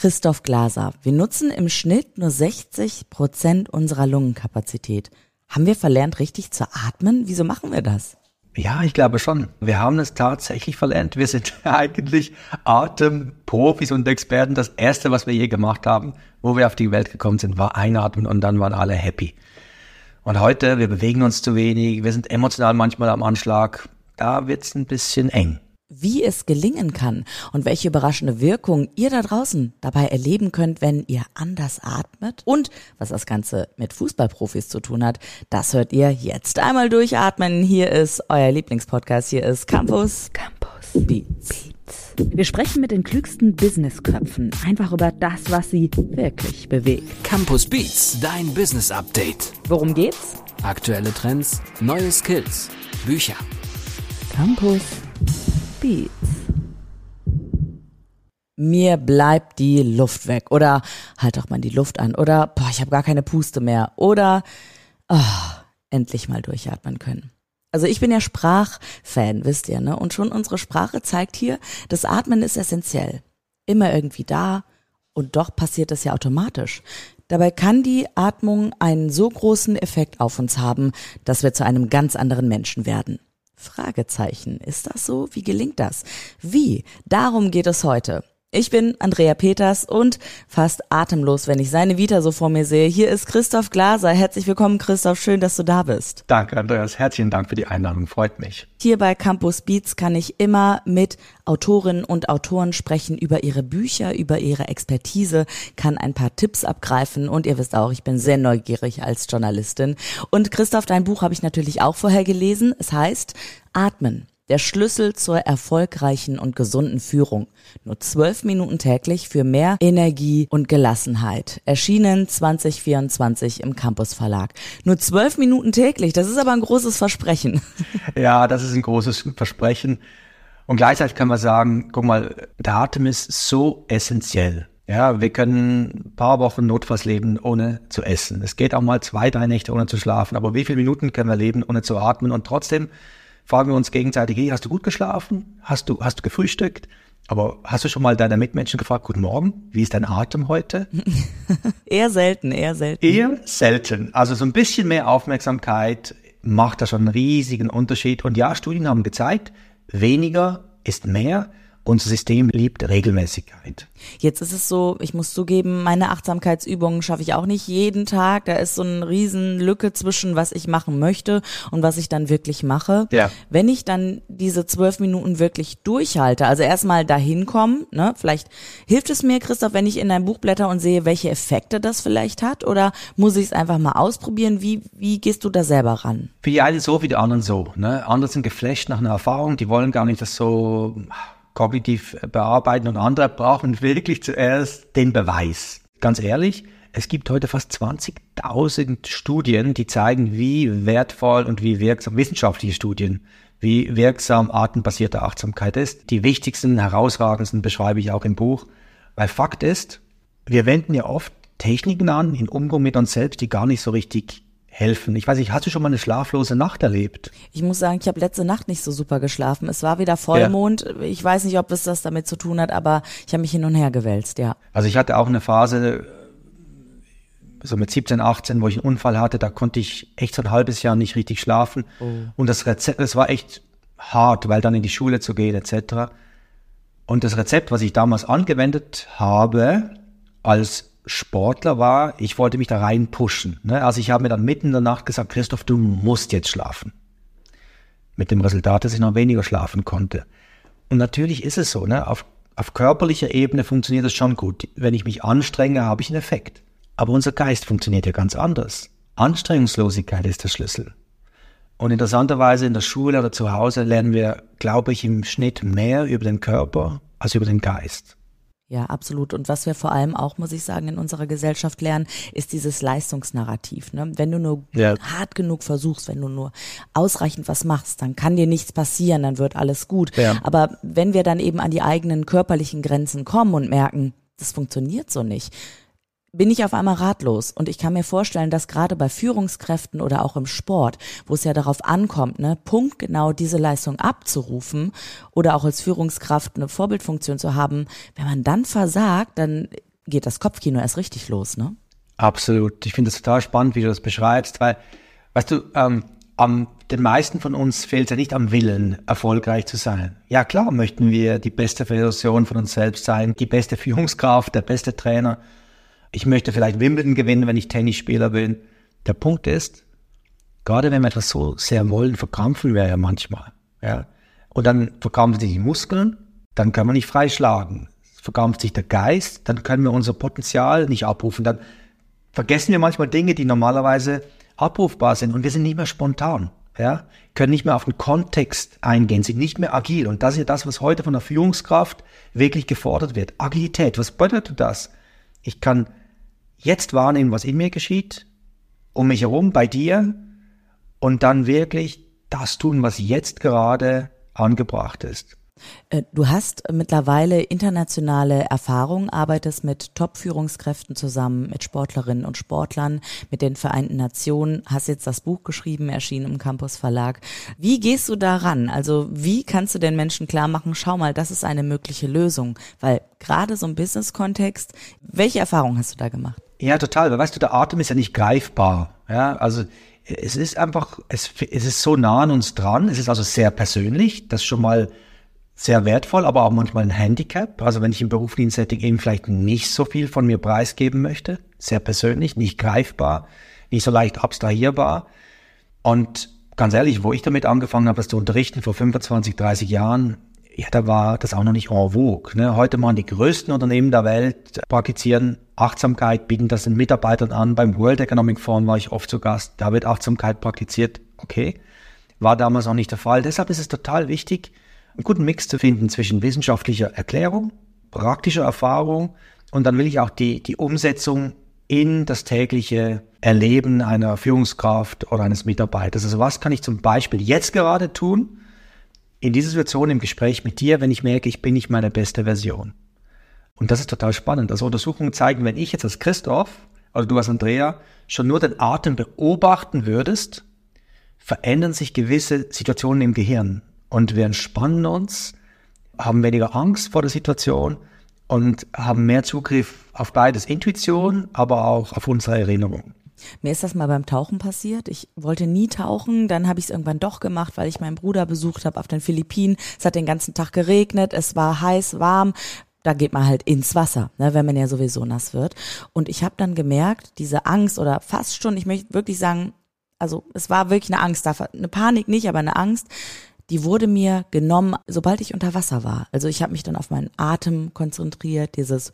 Christoph Glaser. Wir nutzen im Schnitt nur 60% unserer Lungenkapazität. Haben wir verlernt, richtig zu atmen? Wieso machen wir das? Ja, ich glaube schon. Wir haben es tatsächlich verlernt. Wir sind eigentlich Atemprofis und Experten. Das Erste, was wir je gemacht haben, wo wir auf die Welt gekommen sind, war einatmen und dann waren alle happy. Und heute, wir bewegen uns zu wenig, wir sind emotional manchmal am Anschlag. Da wird's ein bisschen eng. Wie es gelingen kann und welche überraschende Wirkung ihr da draußen dabei erleben könnt, wenn ihr anders atmet und was das Ganze mit Fußballprofis zu tun hat, das hört ihr jetzt. Einmal durchatmen. Hier ist euer Lieblingspodcast. Hier ist Campus Beats. Wir sprechen mit den klügsten Businessköpfen einfach über das, was sie wirklich bewegt. Campus Beats, dein Business Update. Worum geht's? Aktuelle Trends, neue Skills, Bücher. Campus Beats. Mir bleibt die Luft weg oder halt doch mal die Luft an oder ich habe gar keine Puste mehr oder endlich mal durchatmen können. Also ich bin ja Sprachfan, wisst ihr, ne? Und schon unsere Sprache zeigt hier, das Atmen ist essentiell. Immer irgendwie da und doch passiert das ja automatisch. Dabei kann die Atmung einen so großen Effekt auf uns haben, dass wir zu einem ganz anderen Menschen werden. Fragezeichen. Ist das so? Wie gelingt das? Wie? Darum geht es heute. Ich bin Andrea Peters und fast atemlos, wenn ich seine Vita so vor mir sehe. Hier ist Christoph Glaser. Herzlich willkommen, Christoph. Schön, dass du da bist. Danke, Andreas. Herzlichen Dank für die Einladung. Freut mich. Hier bei Campus Beats kann ich immer mit Autorinnen und Autoren sprechen über ihre Bücher, über ihre Expertise, kann ein paar Tipps abgreifen und ihr wisst auch, ich bin sehr neugierig als Journalistin. Und Christoph, dein Buch habe ich natürlich auch vorher gelesen. Es heißt Atmen. Der Schlüssel zur erfolgreichen und gesunden Führung. Nur 12 Minuten täglich für mehr Energie und Gelassenheit. Erschienen 2024 im Campus Verlag. Nur 12 Minuten täglich, das ist aber ein großes Versprechen. Ja, das ist ein großes Versprechen. Und gleichzeitig kann man sagen, guck mal, der Atem ist so essentiell. Ja, wir können ein paar Wochen notfalls leben, ohne zu essen. Es geht auch mal 2-3 Nächte ohne zu schlafen. Aber wie viele Minuten können wir leben, ohne zu atmen? Und trotzdem fragen wir uns gegenseitig, hey, hast du gut geschlafen? Hast du gefrühstückt? Aber hast du schon mal deine Mitmenschen gefragt, guten Morgen, wie ist dein Atem heute? Eher selten. Eher selten. Also so ein bisschen mehr Aufmerksamkeit macht da schon einen riesigen Unterschied. Und ja, Studien haben gezeigt, weniger ist mehr. Unser System liebt Regelmäßigkeit. Jetzt ist es so, ich muss zugeben, meine Achtsamkeitsübungen schaffe ich auch nicht jeden Tag. Da ist so eine riesen Lücke zwischen, was ich machen möchte und was ich dann wirklich mache. Ja. Wenn ich dann diese 12 Minuten wirklich durchhalte, also erstmal dahin kommen, ne, vielleicht hilft es mir, Christoph, wenn ich in dein Buch blätter und sehe, welche Effekte das vielleicht hat, oder muss ich es einfach mal ausprobieren? Wie gehst du da selber ran? Für die einen so, für die anderen so. Ne? Andere sind geflasht nach einer Erfahrung, die wollen gar nicht das so kognitiv bearbeiten und andere brauchen wirklich zuerst den Beweis. Ganz ehrlich, es gibt heute fast 20.000 Studien, die zeigen, wie wertvoll und wie wirksam, wissenschaftliche Studien, wie wirksam atembasierte Achtsamkeit ist. Die wichtigsten, herausragendsten beschreibe ich auch im Buch. Weil Fakt ist, wir wenden ja oft Techniken an, im Umgang mit uns selbst, die gar nicht so richtig helfen. Ich weiß nicht, hast du schon mal eine schlaflose Nacht erlebt? Ich muss sagen, ich habe letzte Nacht nicht so super geschlafen. Es war wieder Vollmond. Ja. Ich weiß nicht, ob es das damit zu tun hat, aber ich habe mich hin und her gewälzt, ja. Also ich hatte auch eine Phase, so mit 17, 18, wo ich einen Unfall hatte, da konnte ich echt so ein halbes Jahr nicht richtig schlafen. Oh. Und das war echt hart, weil dann in die Schule zu gehen etc. Und das Rezept, was ich damals angewendet habe, als Sportler war, ich wollte mich da rein pushen. Ne? Also ich habe mir dann mitten in der Nacht gesagt, Christoph, du musst jetzt schlafen. Mit dem Resultat, dass ich noch weniger schlafen konnte. Und natürlich ist es so, ne? Auf körperlicher Ebene funktioniert das schon gut. Wenn ich mich anstrenge, habe ich einen Effekt. Aber unser Geist funktioniert ja ganz anders. Anstrengungslosigkeit ist der Schlüssel. Und interessanterweise in der Schule oder zu Hause lernen wir, glaube ich, im Schnitt mehr über den Körper als über den Geist. Ja, absolut. Und was wir vor allem auch, muss ich sagen, in unserer Gesellschaft lernen, ist dieses Leistungsnarrativ. Ne? Wenn du nur hart genug versuchst, wenn du nur ausreichend was machst, dann kann dir nichts passieren, dann wird alles gut. Ja. Aber wenn wir dann eben an die eigenen körperlichen Grenzen kommen und merken, das funktioniert so nicht, bin ich auf einmal ratlos. Und ich kann mir vorstellen, dass gerade bei Führungskräften oder auch im Sport, wo es ja darauf ankommt, ne, punktgenau diese Leistung abzurufen oder auch als Führungskraft eine Vorbildfunktion zu haben, wenn man dann versagt, dann geht das Kopfkino erst richtig los, ne? Absolut. Ich finde es total spannend, wie du das beschreibst, weil, weißt du, den meisten von uns fehlt es ja nicht am Willen, erfolgreich zu sein. Ja, klar möchten wir die beste Version von uns selbst sein, die beste Führungskraft, der beste Trainer. Ich möchte vielleicht Wimbledon gewinnen, wenn ich Tennisspieler bin. Der Punkt ist, gerade wenn wir etwas so sehr wollen, verkrampfen wir ja manchmal. Ja? Und dann verkrampfen sich die Muskeln, dann können wir nicht frei schlagen. Verkrampft sich der Geist, dann können wir unser Potenzial nicht abrufen. Dann vergessen wir manchmal Dinge, die normalerweise abrufbar sind und wir sind nicht mehr spontan. Ja? Können nicht mehr auf den Kontext eingehen, sind nicht mehr agil. Und das ist ja das, was heute von der Führungskraft wirklich gefordert wird. Agilität, was bedeutet das? Ich kann jetzt wahrnehmen, was in mir geschieht, um mich herum, bei dir, und dann wirklich das tun, was jetzt gerade angebracht ist. Du hast mittlerweile internationale Erfahrung, arbeitest mit Top-Führungskräften zusammen, mit Sportlerinnen und Sportlern, mit den Vereinten Nationen, hast jetzt das Buch geschrieben, erschienen im Campus Verlag. Wie gehst du daran? Also wie kannst du den Menschen klar machen, schau mal, das ist eine mögliche Lösung? Weil gerade so im Business-Kontext, welche Erfahrung hast du da gemacht? Ja, total, weil weißt du, der Atem ist ja nicht greifbar. Ja, also es ist einfach, es ist so nah an uns dran, es ist also sehr persönlich, das ist schon mal sehr wertvoll, aber auch manchmal ein Handicap. Also wenn ich im beruflichen Setting eben vielleicht nicht so viel von mir preisgeben möchte, sehr persönlich, nicht greifbar, nicht so leicht abstrahierbar. Und ganz ehrlich, wo ich damit angefangen habe, das zu unterrichten vor 25, 30 Jahren, ja, da war das auch noch nicht en vogue. Ne? Heute machen die größten Unternehmen der Welt, praktizieren Achtsamkeit, bieten das den Mitarbeitern an. Beim World Economic Forum war ich oft zu Gast, da wird Achtsamkeit praktiziert. Okay, war damals auch nicht der Fall. Deshalb ist es total wichtig, einen guten Mix zu finden zwischen wissenschaftlicher Erklärung, praktischer Erfahrung und dann will ich auch die Umsetzung in das tägliche Erleben einer Führungskraft oder eines Mitarbeiters. Also was kann ich zum Beispiel jetzt gerade tun, in dieser Situation im Gespräch mit dir, wenn ich merke, ich bin nicht meine beste Version. Und das ist total spannend. Also Untersuchungen zeigen, wenn ich jetzt als Christoph oder du als Andrea schon nur den Atem beobachten würdest, verändern sich gewisse Situationen im Gehirn. Und wir entspannen uns, haben weniger Angst vor der Situation und haben mehr Zugriff auf beides, Intuition, aber auch auf unsere Erinnerung. Mir ist das mal beim Tauchen passiert. Ich wollte nie tauchen, dann habe ich es irgendwann doch gemacht, weil ich meinen Bruder besucht habe auf den Philippinen. Es hat den ganzen Tag geregnet, es war heiß, warm. Da geht man halt ins Wasser, ne, wenn man ja sowieso nass wird. Und ich habe dann gemerkt, diese Angst oder fast schon, ich möchte wirklich sagen, also es war wirklich eine Angst, eine Panik nicht, aber eine Angst, die wurde mir genommen, sobald ich unter Wasser war. Also ich habe mich dann auf meinen Atem konzentriert, dieses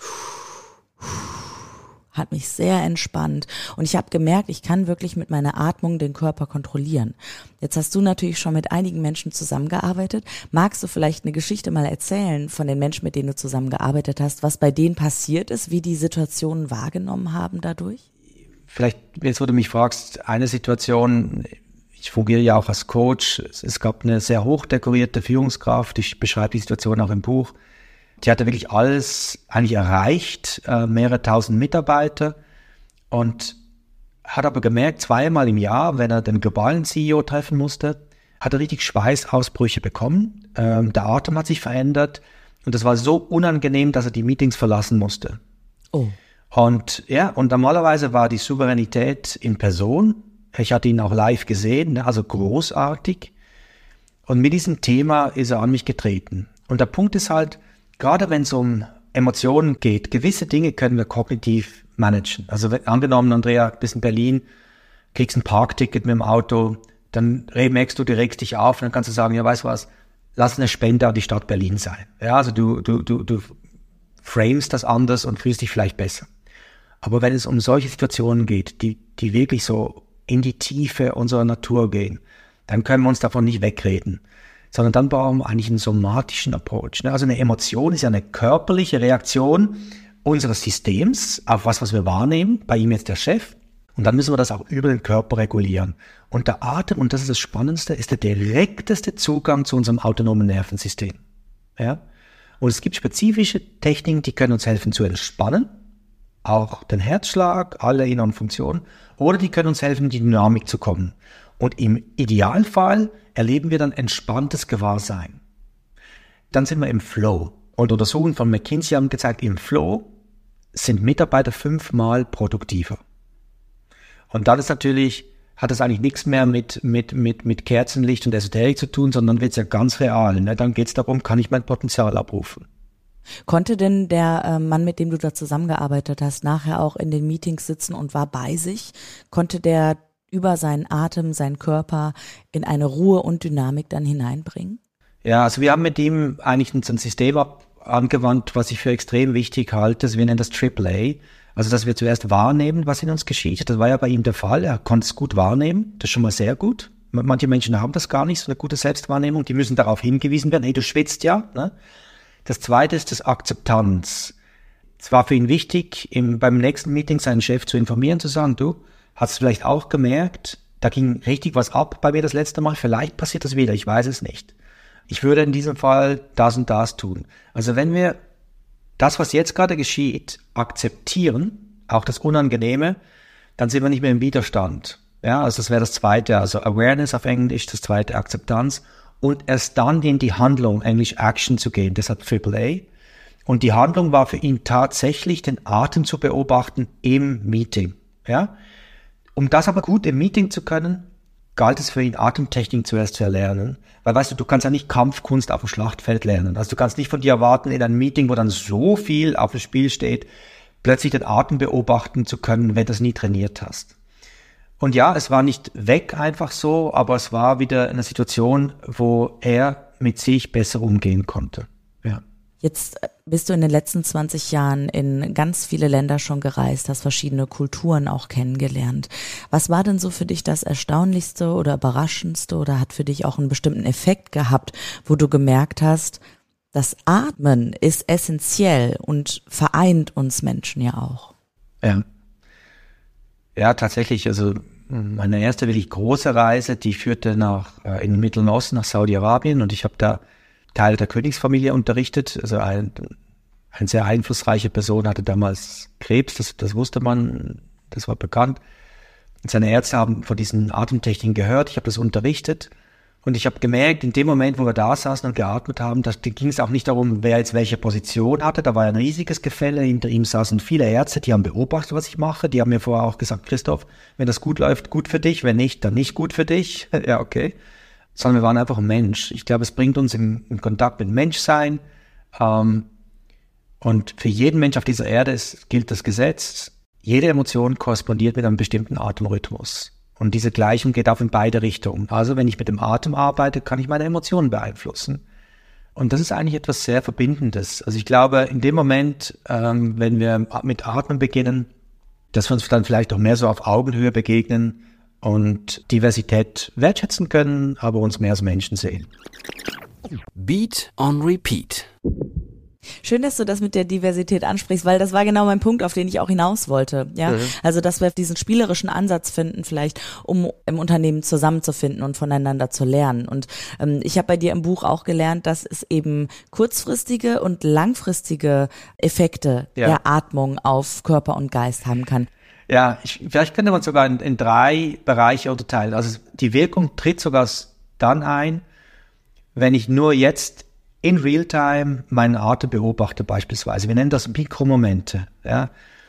hat mich sehr entspannt und ich habe gemerkt, ich kann wirklich mit meiner Atmung den Körper kontrollieren. Jetzt hast du natürlich schon mit einigen Menschen zusammengearbeitet. Magst du vielleicht eine Geschichte mal erzählen von den Menschen, mit denen du zusammengearbeitet hast, was bei denen passiert ist, wie die Situationen wahrgenommen haben dadurch? Vielleicht, jetzt wo du mich fragst, eine Situation, ich fungiere ja auch als Coach. Es gab eine sehr hochdekorierte Führungskraft, ich beschreibe die Situation auch im Buch. Die hatte wirklich alles eigentlich erreicht, mehrere tausend Mitarbeiter und hat aber gemerkt, zweimal im Jahr, wenn er den globalen CEO treffen musste, hat er richtig Schweißausbrüche bekommen. Der Atem hat sich verändert und das war so unangenehm, dass er die Meetings verlassen musste. Oh. Und ja, und normalerweise war die Souveränität in Person. Ich hatte ihn auch live gesehen, also großartig. Und mit diesem Thema ist er an mich getreten. Und der Punkt ist halt, gerade wenn es um Emotionen geht, gewisse Dinge können wir kognitiv managen. Also angenommen, Andrea, bist in Berlin, kriegst ein Parkticket mit dem Auto, dann merkst du, du regst dich auf und dann kannst du sagen, ja, weißt du was, lass eine Spende an die Stadt Berlin sein. Ja, also du framest das anders und fühlst dich vielleicht besser. Aber wenn es um solche Situationen geht, die wirklich so in die Tiefe unserer Natur gehen, dann können wir uns davon nicht wegreden, sondern dann brauchen wir eigentlich einen somatischen Approach. Also eine Emotion ist ja eine körperliche Reaktion unseres Systems auf was wir wahrnehmen, bei ihm jetzt der Chef, und dann müssen wir das auch über den Körper regulieren. Und der Atem, und das ist das Spannendste, ist der direkteste Zugang zu unserem autonomen Nervensystem. Ja? Und es gibt spezifische Techniken, die können uns helfen zu entspannen, auch den Herzschlag, alle inneren Funktionen, oder die können uns helfen, in die Dynamik zu kommen. Und im Idealfall erleben wir dann entspanntes Gewahrsein. Dann sind wir im Flow. Und Untersuchungen von McKinsey haben gezeigt, im Flow sind Mitarbeiter 5-mal produktiver. Und dann hat das eigentlich nichts mehr mit Kerzenlicht und Esoterik zu tun, sondern wird es ja ganz real. Ne? Dann geht es darum, kann ich mein Potenzial abrufen. Konnte denn der Mann, mit dem du da zusammengearbeitet hast, nachher auch in den Meetings sitzen und war bei sich? Konnte der über seinen Atem, seinen Körper in eine Ruhe und Dynamik dann hineinbringen? Ja, also wir haben mit ihm eigentlich ein System angewandt, was ich für extrem wichtig halte. Wir nennen das AAA. Also, dass wir zuerst wahrnehmen, was in uns geschieht. Das war ja bei ihm der Fall. Er konnte es gut wahrnehmen. Das ist schon mal sehr gut. Manche Menschen haben das gar nicht, so eine gute Selbstwahrnehmung. Die müssen darauf hingewiesen werden. Hey, du schwitzt ja. Ne? Das Zweite ist das Akzeptanz. Es war für ihn wichtig, beim nächsten Meeting seinen Chef zu informieren, zu sagen, du, hast du vielleicht auch gemerkt, da ging richtig was ab bei mir das letzte Mal. Vielleicht passiert das wieder. Ich weiß es nicht. Ich würde in diesem Fall das und das tun. Also wenn wir das, was jetzt gerade geschieht, akzeptieren, auch das Unangenehme, dann sind wir nicht mehr im Widerstand. Ja, also das wäre das Zweite, also Awareness auf Englisch, das Zweite Akzeptanz und erst dann in die Handlung, Englisch Action zu gehen, deshalb AAA. Und die Handlung war für ihn tatsächlich, den Atem zu beobachten im Meeting. Ja, um das aber gut im Meeting zu können, galt es für ihn, Atemtechnik zuerst zu erlernen. Weil, weißt du kannst ja nicht Kampfkunst auf dem Schlachtfeld lernen. Also du kannst nicht von dir erwarten, in einem Meeting, wo dann so viel auf dem Spiel steht, plötzlich den Atem beobachten zu können, wenn du das nie trainiert hast. Und ja, es war nicht weg einfach so, aber es war wieder eine Situation, wo er mit sich besser umgehen konnte. Ja. Jetzt bist du in den letzten 20 Jahren in ganz viele Länder schon gereist, hast verschiedene Kulturen auch kennengelernt. Was war denn so für dich das Erstaunlichste oder Überraschendste oder hat für dich auch einen bestimmten Effekt gehabt, wo du gemerkt hast, das Atmen ist essentiell und vereint uns Menschen ja auch? Ja, tatsächlich. Also meine erste wirklich große Reise, die führte in den Mittleren Osten, nach Saudi-Arabien und ich habe da Teile der Königsfamilie unterrichtet. Also eine sehr einflussreiche Person hatte damals Krebs, das wusste man, das war bekannt. Und seine Ärzte haben von diesen Atemtechniken gehört, ich habe das unterrichtet und ich habe gemerkt, in dem Moment, wo wir da saßen und geatmet haben, da ging es auch nicht darum, wer jetzt welche Position hatte, da war ein riesiges Gefälle, hinter ihm saßen viele Ärzte, die haben beobachtet, was ich mache, die haben mir vorher auch gesagt, Christoph, wenn das gut läuft, gut für dich, wenn nicht, dann nicht gut für dich. Ja, okay. Sondern wir waren einfach ein Mensch. Ich glaube, es bringt uns in Kontakt mit Menschsein. Und für jeden Mensch auf dieser Erde gilt das Gesetz, jede Emotion korrespondiert mit einem bestimmten Atemrhythmus. Und diese Gleichung geht auch in beide Richtungen. Also wenn ich mit dem Atem arbeite, kann ich meine Emotionen beeinflussen. Und das ist eigentlich etwas sehr Verbindendes. Also ich glaube, in dem Moment, wenn wir mit Atmen beginnen, dass wir uns dann vielleicht auch mehr so auf Augenhöhe begegnen, und Diversität wertschätzen können, aber uns mehr als Menschen sehen. Beat on Repeat. Schön, dass du das mit der Diversität ansprichst, weil das war genau mein Punkt, auf den ich auch hinaus wollte. Ja, also dass wir diesen spielerischen Ansatz finden, vielleicht um im Unternehmen zusammenzufinden und voneinander zu lernen. Und ich habe bei dir im Buch auch gelernt, dass es eben kurzfristige und langfristige Effekte der Atmung auf Körper und Geist haben kann. Ja, vielleicht könnte man sogar in 3 Bereiche unterteilen. Also die Wirkung tritt sogar dann ein, wenn ich nur jetzt in Realtime meinen Atem beobachte beispielsweise. Wir nennen das Mikromomente. Ja.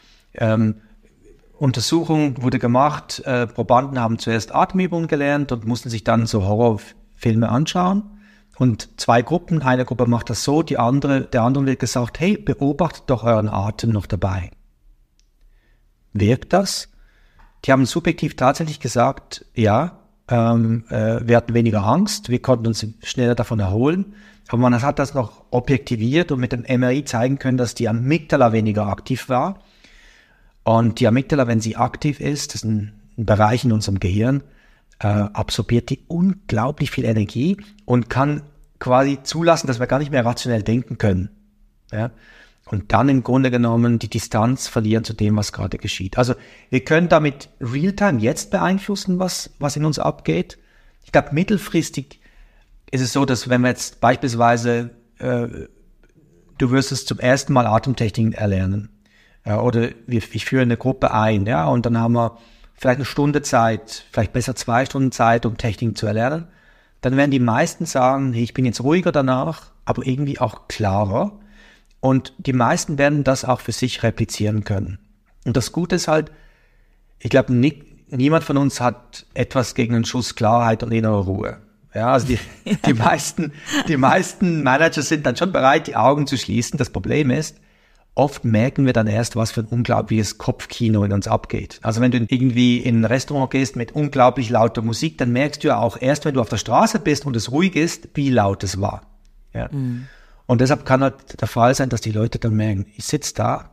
Untersuchung wurde gemacht, Probanden haben zuerst Atemübungen gelernt und mussten sich dann so Horrorfilme anschauen. Und 2 Gruppen, eine Gruppe macht das so, der anderen wird gesagt, hey, beobachtet doch euren Atem noch dabei. Wirkt das? Die haben subjektiv tatsächlich gesagt, ja, wir hatten weniger Angst, wir konnten uns schneller davon erholen, aber man hat das noch objektiviert und mit dem MRI zeigen können, dass die Amygdala weniger aktiv war. Und die Amygdala, wenn sie aktiv ist, das ist ein Bereich in unserem Gehirn, absorbiert die unglaublich viel Energie und kann quasi zulassen, dass wir gar nicht mehr rationell denken können. Ja? Und dann im Grunde genommen die Distanz verlieren zu dem, was gerade geschieht. Also wir können damit Realtime jetzt beeinflussen, was in uns abgeht. Ich glaube, mittelfristig ist es so, dass wenn wir jetzt beispielsweise, du wirst es zum ersten Mal Atemtechniken erlernen, oder ich führe eine Gruppe ein, ja, und dann haben wir vielleicht eine Stunde Zeit, vielleicht besser 2 Stunden Zeit, um Techniken zu erlernen, dann werden die meisten sagen, hey, ich bin jetzt ruhiger danach, aber irgendwie auch klarer. Und die meisten werden das auch für sich replizieren können. Und das Gute ist halt, ich glaube, niemand von uns hat etwas gegen einen Schuss Klarheit und innere Ruhe. Ja, also die meisten Manager sind dann schon bereit, die Augen zu schließen. Das Problem ist, oft merken wir dann erst, was für ein unglaubliches Kopfkino in uns abgeht. Also wenn du irgendwie in ein Restaurant gehst mit unglaublich lauter Musik, dann merkst du ja auch erst, wenn du auf der Straße bist und es ruhig ist, wie laut es war. Ja. Mhm. Und deshalb kann halt der Fall sein, dass die Leute dann merken, ich sitze da,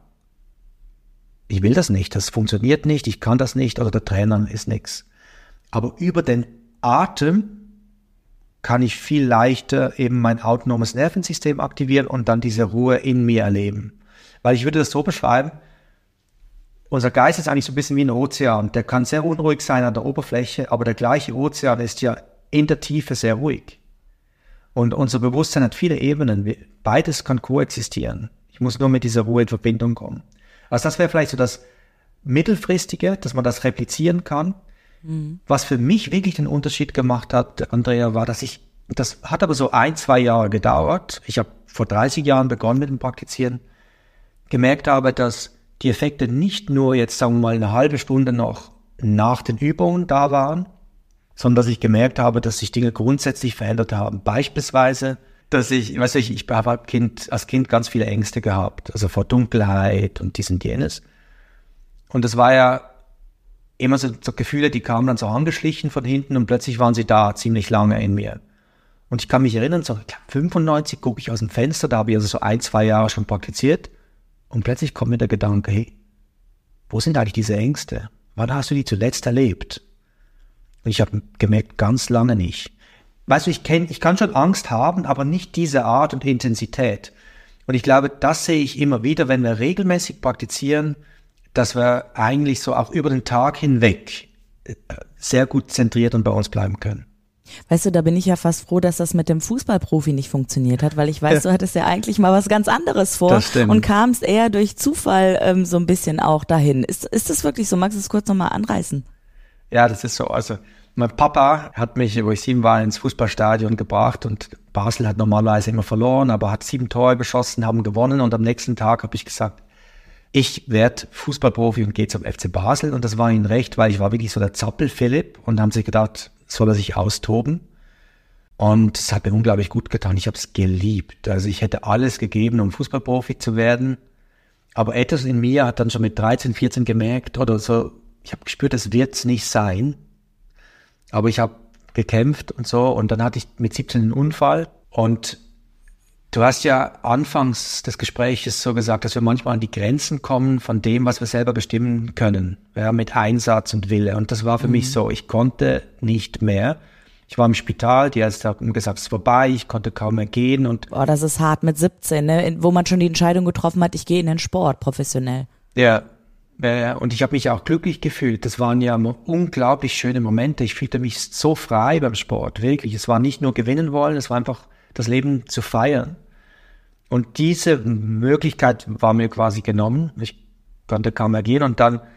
ich will das nicht, das funktioniert nicht, ich kann das nicht oder der Trainer ist nix. Aber über den Atem kann ich viel leichter eben mein autonomes Nervensystem aktivieren und dann diese Ruhe in mir erleben. Weil ich würde das so beschreiben, unser Geist ist eigentlich so ein bisschen wie ein Ozean. Der kann sehr unruhig sein an der Oberfläche, aber der gleiche Ozean ist ja in der Tiefe sehr ruhig. Und unser Bewusstsein hat viele Ebenen. Beides kann koexistieren. Ich muss nur mit dieser Ruhe in Verbindung kommen. Also das wäre vielleicht so das Mittelfristige, dass man das replizieren kann. Mhm. Was für mich wirklich den Unterschied gemacht hat, Andrea, war, das hat aber so 1-2 Jahre gedauert. Ich habe vor 30 Jahren begonnen mit dem Praktizieren, gemerkt habe, dass die Effekte nicht nur jetzt, sagen wir mal, eine halbe Stunde noch nach den Übungen da waren, sondern dass ich gemerkt habe, dass sich Dinge grundsätzlich verändert haben. Beispielsweise, dass ich habe als Kind ganz viele Ängste gehabt, also vor Dunkelheit und dies und jenes. Und das war ja immer so Gefühle, die kamen dann so angeschlichen von hinten und plötzlich waren sie da, ziemlich lange in mir. Und ich kann mich erinnern, so 95 gucke ich aus dem Fenster, da habe ich also so 1-2 Jahre schon praktiziert und plötzlich kommt mir der Gedanke, hey, wo sind eigentlich diese Ängste? Wann hast du die zuletzt erlebt? Und ich habe gemerkt, ganz lange nicht. Weißt du, ich kann schon Angst haben, aber nicht diese Art und Intensität. Und ich glaube, das sehe ich immer wieder, wenn wir regelmäßig praktizieren, dass wir eigentlich so auch über den Tag hinweg sehr gut zentriert und bei uns bleiben können. Weißt du, da bin ich ja fast froh, dass das mit dem Fußballprofi nicht funktioniert hat, weil ich weiß, du hattest ja eigentlich mal was ganz anderes vor. Das stimmt. Und kamst eher durch Zufall so ein bisschen auch dahin. Ist das wirklich so? Magst du es kurz nochmal anreißen? Ja, das ist so. Also mein Papa hat mich, wo ich 7 war, ins Fußballstadion gebracht und Basel hat normalerweise immer verloren, aber hat 7 Tore geschossen, haben gewonnen und am nächsten Tag habe ich gesagt, ich werde Fußballprofi und gehe zum FC Basel und das war ihnen recht, weil ich war wirklich so der Zappel-Philipp und haben sich gedacht, soll er sich austoben und es hat mir unglaublich gut getan. Ich habe es geliebt. Also ich hätte alles gegeben, um Fußballprofi zu werden, aber etwas in mir hat dann schon mit 13, 14 gemerkt oder so, ich habe gespürt, es wird es nicht sein, aber ich habe gekämpft und so und dann hatte ich mit 17 einen Unfall und du hast ja anfangs des Gespräches so gesagt, dass wir manchmal an die Grenzen kommen von dem, was wir selber bestimmen können, ja, mit Einsatz und Wille. Und das war für mich so, ich konnte nicht mehr. Ich war im Spital, die Ärzte haben gesagt, es ist vorbei, ich konnte kaum mehr gehen. Und boah, das ist hart mit 17, ne? Wo man schon die Entscheidung getroffen hat, ich gehe in den Sport professionell. Ja, und ich habe mich auch glücklich gefühlt. Das waren ja unglaublich schöne Momente. Ich fühlte mich so frei beim Sport, wirklich. Es war nicht nur gewinnen wollen, es war einfach das Leben zu feiern. Und diese Möglichkeit war mir quasi genommen. Ich konnte kaum mehr gehen. Und dann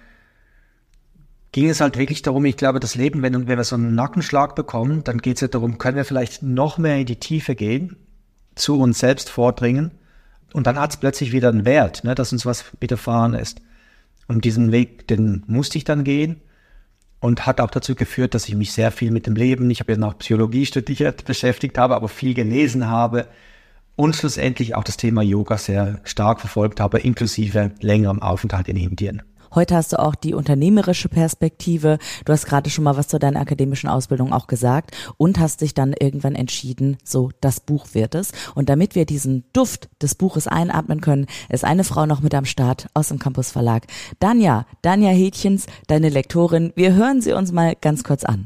ging es halt wirklich darum, ich glaube, das Leben, wenn wir so einen Nackenschlag bekommen, dann geht es ja darum, können wir vielleicht noch mehr in die Tiefe gehen, zu uns selbst vordringen. Und dann hat es plötzlich wieder einen Wert, ne, dass uns was widerfahren ist. Und diesen Weg, den musste ich dann gehen. Und hat auch dazu geführt, dass ich mich sehr viel mit dem Leben, ich habe ja noch Psychologie studiert, beschäftigt habe, aber viel gelesen habe und schlussendlich auch das Thema Yoga sehr stark verfolgt habe, inklusive längerem Aufenthalt in Indien. Heute hast du auch die unternehmerische Perspektive. Du hast gerade schon mal was zu deiner akademischen Ausbildung auch gesagt und hast dich dann irgendwann entschieden, so, das Buch wird es. Und damit wir diesen Duft des Buches einatmen können, ist eine Frau noch mit am Start aus dem Campus Verlag. Danja Hedchens, deine Lektorin. Wir hören sie uns mal ganz kurz an.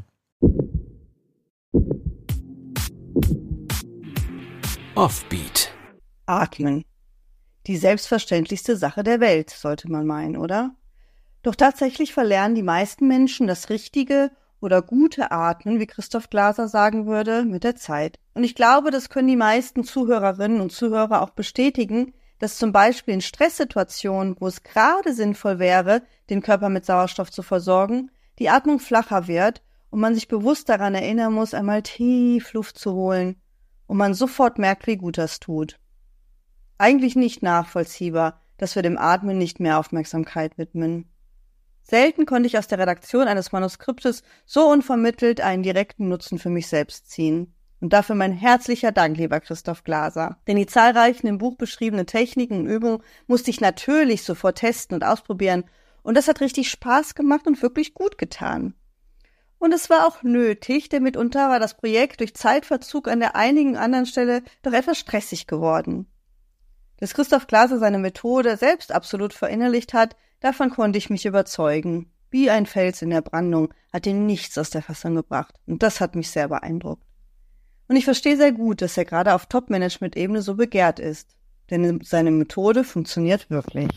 Offbeat. Atmen. Die selbstverständlichste Sache der Welt, sollte man meinen, oder? Doch tatsächlich verlernen die meisten Menschen das richtige oder gute Atmen, wie Christoph Glaser sagen würde, mit der Zeit. Und ich glaube, das können die meisten Zuhörerinnen und Zuhörer auch bestätigen, dass zum Beispiel in Stresssituationen, wo es gerade sinnvoll wäre, den Körper mit Sauerstoff zu versorgen, die Atmung flacher wird und man sich bewusst daran erinnern muss, einmal tief Luft zu holen und man sofort merkt, wie gut das tut. Eigentlich nicht nachvollziehbar, dass wir dem Atmen nicht mehr Aufmerksamkeit widmen. Selten konnte ich aus der Redaktion eines Manuskriptes so unvermittelt einen direkten Nutzen für mich selbst ziehen. Und dafür mein herzlicher Dank, lieber Christoph Glaser. Denn die zahlreichen im Buch beschriebenen Techniken und Übungen musste ich natürlich sofort testen und ausprobieren. Und das hat richtig Spaß gemacht und wirklich gut getan. Und es war auch nötig, denn mitunter war das Projekt durch Zeitverzug an der einigen anderen Stelle doch etwas stressig geworden. Dass Christoph Glaser seine Methode selbst absolut verinnerlicht hat, davon konnte ich mich überzeugen. Wie ein Fels in der Brandung hat ihn nichts aus der Fassung gebracht. Und das hat mich sehr beeindruckt. Und ich verstehe sehr gut, dass er gerade auf Top-Management-Ebene so begehrt ist. Denn seine Methode funktioniert wirklich.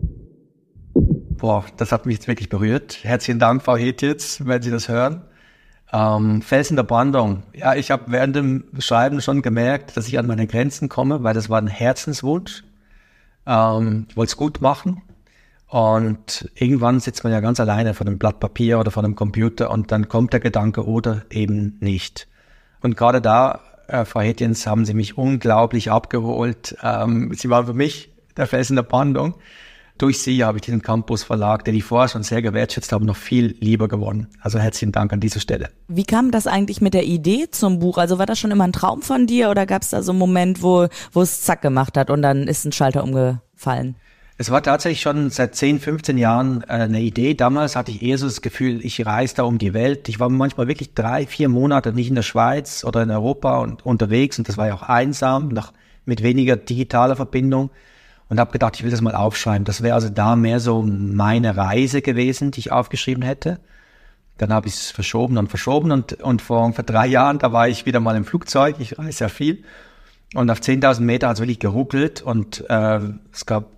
Boah, das hat mich jetzt wirklich berührt. Herzlichen Dank, Frau Hetitz, wenn Sie das hören. Fels in der Brandung. Ja, ich habe während dem Schreiben schon gemerkt, dass ich an meine Grenzen komme, weil das war ein Herzenswunsch. Ich wollte es gut machen. Und irgendwann sitzt man ja ganz alleine vor einem Blatt Papier oder vor einem Computer und dann kommt der Gedanke oder eben nicht. Und gerade da, Frau Hetjens, haben Sie mich unglaublich abgeholt. Sie waren für mich der Fels in der Brandung. Durch Sie habe ich diesen Campus Verlag, den ich vorher schon sehr gewertschätzt habe, noch viel lieber gewonnen. Also herzlichen Dank an dieser Stelle. Wie kam das eigentlich mit der Idee zum Buch? Also war das schon immer ein Traum von dir oder gab es da so einen Moment, wo es zack gemacht hat und dann ist ein Schalter umgefallen? Es war tatsächlich schon seit 10, 15 Jahren eine Idee. Damals hatte ich eher so das Gefühl, ich reise da um die Welt. Ich war manchmal wirklich 3, 4 Monate nicht in der Schweiz oder in Europa und unterwegs. Und das war ja auch einsam, mit weniger digitaler Verbindung. Und habe gedacht, ich will das mal aufschreiben. Das wäre also da mehr so meine Reise gewesen, die ich aufgeschrieben hätte. Dann habe ich es verschoben und vor 3 Jahren, da war ich wieder mal im Flugzeug. Ich reise ja viel. Und auf 10.000 Meter hat es wirklich geruckelt und es gab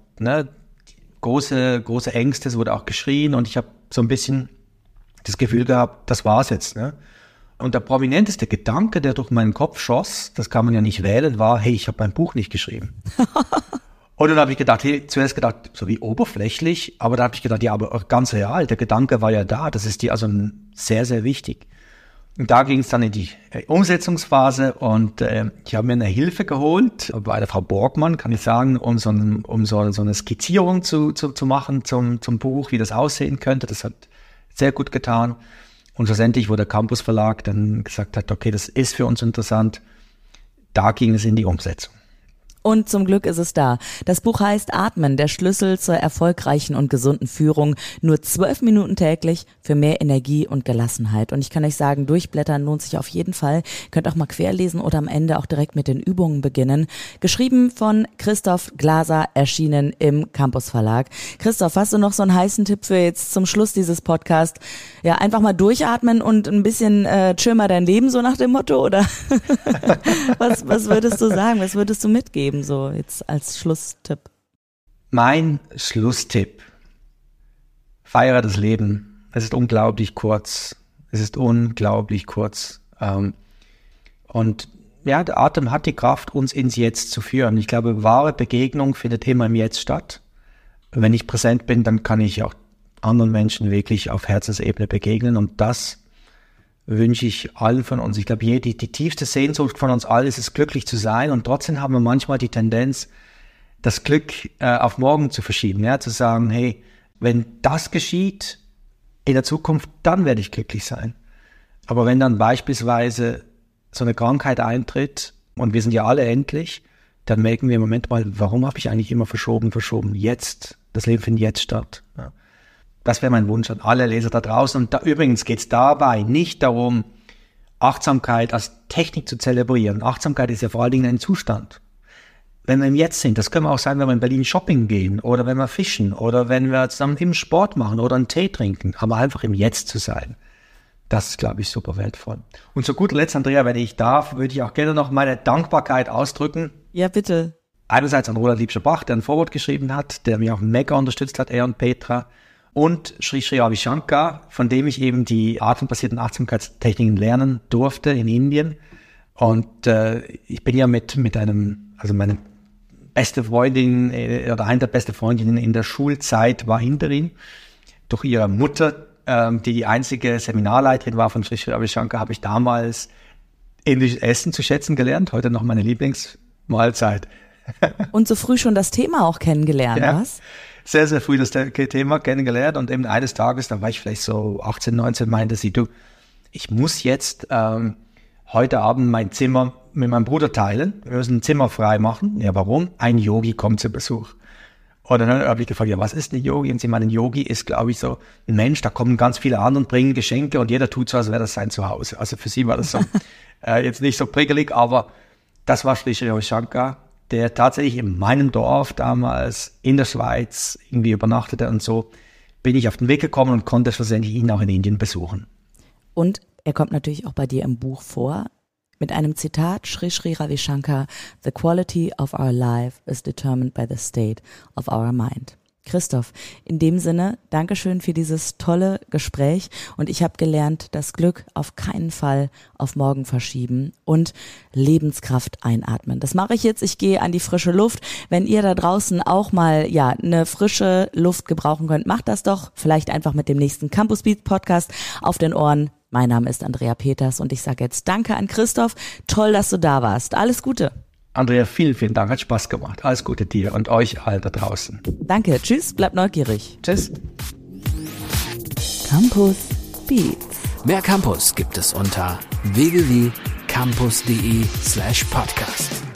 große Ängste, es wurde auch geschrien und ich habe so ein bisschen das Gefühl gehabt, das war's jetzt. Ne? Und der prominenteste Gedanke, der durch meinen Kopf schoss, das kann man ja nicht wählen, war, hey, ich habe mein Buch nicht geschrieben. Und dann habe ich gedacht, zuerst gedacht, so wie oberflächlich, aber da habe ich gedacht, ja, aber auch ganz real, der Gedanke war ja da, das ist also sehr, sehr wichtig. Und da ging es dann in die Umsetzungsphase und ich habe mir eine Hilfe geholt, bei der Frau Borgmann, kann ich sagen, um so eine Skizzierung zu machen zum Buch, wie das aussehen könnte. Das hat sehr gut getan. Und schlussendlich, wo der Campus Verlag dann gesagt hat, okay, das ist für uns interessant, da ging es in die Umsetzung. Und zum Glück ist es da. Das Buch heißt Atmen, der Schlüssel zur erfolgreichen und gesunden Führung. Nur 12 Minuten täglich für mehr Energie und Gelassenheit. Und ich kann euch sagen, durchblättern lohnt sich auf jeden Fall. Könnt auch mal querlesen oder am Ende auch direkt mit den Übungen beginnen. Geschrieben von Christoph Glaser, erschienen im Campus Verlag. Christoph, hast du noch so einen heißen Tipp für jetzt zum Schluss dieses Podcasts? Ja, einfach mal durchatmen und ein bisschen chill mal dein Leben, so nach dem Motto, oder? Was würdest du sagen? Was würdest du mitgeben? So jetzt als Schlusstipp. Mein Schlusstipp. Feiere das Leben. Es ist unglaublich kurz. Und ja, der Atem hat die Kraft, uns ins Jetzt zu führen. Ich glaube, wahre Begegnung findet immer im Jetzt statt. Wenn ich präsent bin, dann kann ich auch anderen Menschen wirklich auf Herzensebene begegnen. Und das wünsche ich allen von uns. Ich glaube, die tiefste Sehnsucht von uns allen ist es, glücklich zu sein. Und trotzdem haben wir manchmal die Tendenz, das Glück auf morgen zu verschieben. Ja? Zu sagen, hey, wenn das geschieht in der Zukunft, dann werde ich glücklich sein. Aber wenn dann beispielsweise so eine Krankheit eintritt und wir sind ja alle endlich, dann merken wir im Moment mal, warum habe ich eigentlich immer verschoben? Jetzt, das Leben findet jetzt statt. Ja. Das wäre mein Wunsch an alle Leser da draußen. Und übrigens geht es dabei nicht darum, Achtsamkeit als Technik zu zelebrieren. Achtsamkeit ist ja vor allen Dingen ein Zustand. Wenn wir im Jetzt sind, das können wir auch sein, wenn wir in Berlin shopping gehen oder wenn wir fischen oder wenn wir zusammen im Sport machen oder einen Tee trinken, aber einfach im Jetzt zu sein. Das ist, glaube ich, super wertvoll. Und zu guter Letzt, Andrea, wenn ich darf, würde ich auch gerne noch meine Dankbarkeit ausdrücken. Ja, bitte. Einerseits an Roland Liebscher-Bach, der ein Vorwort geschrieben hat, der mich auch mega unterstützt hat, er und Petra. Und Sri Sri Ravi Shankar, von dem ich eben die atembasierten Achtsamkeitstechniken lernen durfte in Indien. Und ich bin ja mit meine beste Freundin oder eine der besten Freundinnen in der Schulzeit war Inderin. Durch ihre Mutter, die einzige Seminarleiterin war von Sri Sri Ravi Shankar, habe ich damals indisches Essen zu schätzen gelernt. Heute noch meine Lieblingsmahlzeit. Und so früh schon das Thema auch kennengelernt, was? Sehr, sehr früh das Thema kennengelernt und eben eines Tages, da war ich vielleicht so 18, 19, meinte sie, du, ich muss jetzt heute Abend mein Zimmer mit meinem Bruder teilen. Wir müssen ein Zimmer frei machen. Ja, warum? Ein Yogi kommt zu Besuch. Und dann habe ich gefragt, ja, was ist ein Yogi? Und sie meinen, ein Yogi ist, glaube ich, so ein Mensch, da kommen ganz viele andere und bringen Geschenke und jeder tut so, als wäre das sein Zuhause. Also für sie war das so jetzt nicht so prickelig, aber das war Sri Sri Ravi Shankar, der tatsächlich in meinem Dorf damals in der Schweiz irgendwie übernachtete und so bin ich auf den Weg gekommen und konnte schlussendlich ihn auch in Indien besuchen. Und er kommt natürlich auch bei dir im Buch vor mit einem Zitat, Sri Sri Ravi Shankar, "The quality of our life is determined by the state of our mind." Christoph, in dem Sinne, Dankeschön für dieses tolle Gespräch und ich habe gelernt, das Glück auf keinen Fall auf morgen verschieben und Lebenskraft einatmen. Das mache ich jetzt, ich gehe an die frische Luft. Wenn ihr da draußen auch mal eine frische Luft gebrauchen könnt, macht das doch, vielleicht einfach mit dem nächsten Campus Beats Podcast auf den Ohren. Mein Name ist Andrea Peters und ich sage jetzt Danke an Christoph, toll, dass du da warst. Alles Gute. Andrea, vielen, vielen Dank, hat Spaß gemacht. Alles Gute dir und euch all da draußen. Danke, tschüss, bleibt neugierig. Tschüss. Campus Beats. Mehr Campus gibt es unter www.campus.de/podcast.